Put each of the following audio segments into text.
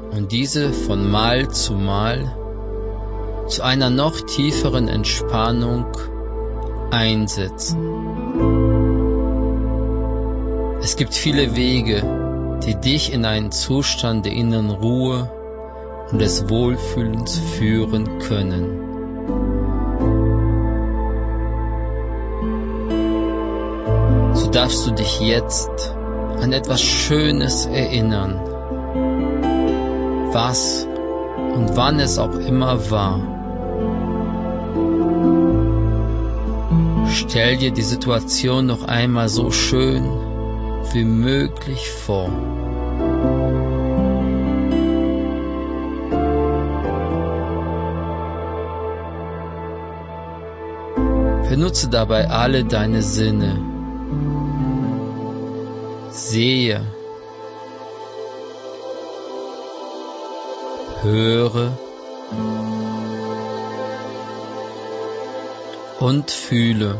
und diese von Mal zu Mal zu einer noch tieferen Entspannung einsetzen. Es gibt viele Wege, die dich in einen Zustand der inneren Ruhe und des Wohlfühlens führen können. So darfst du dich jetzt an etwas Schönes erinnern, was und wann es auch immer war. Stell dir die Situation noch einmal so schön wie möglich vor. Benutze dabei alle deine Sinne. Sehe, höre und fühle.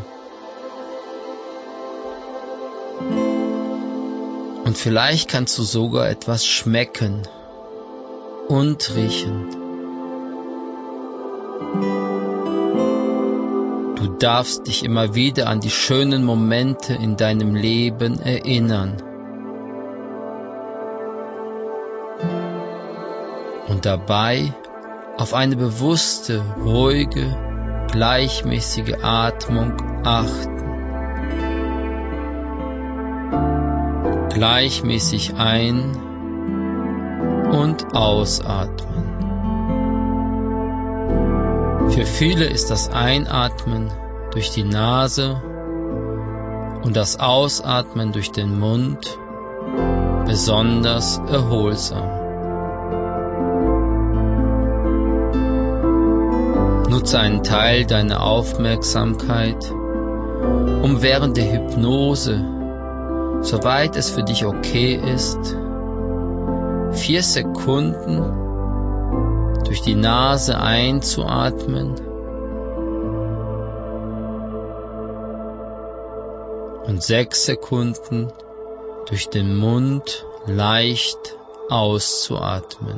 Und vielleicht kannst du sogar etwas schmecken und riechen. Du darfst dich immer wieder an die schönen Momente in deinem Leben erinnern. Und dabei auf eine bewusste, ruhige, gleichmäßige Atmung achten. Gleichmäßig ein- und ausatmen. Für viele ist das Einatmen durch die Nase und das Ausatmen durch den Mund besonders erholsam. Nutze einen Teil deiner Aufmerksamkeit, um während der Hypnose, soweit es für dich okay ist, 4 Sekunden durch die Nase einzuatmen und 6 Sekunden durch den Mund leicht auszuatmen.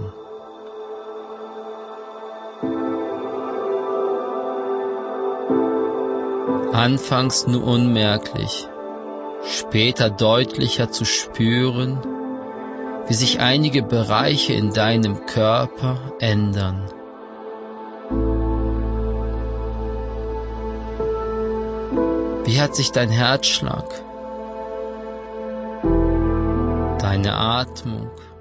Anfangs nur unmerklich, später deutlicher zu spüren, wie sich einige Bereiche in deinem Körper ändern. Wie hat sich dein Herzschlag, deine Atmung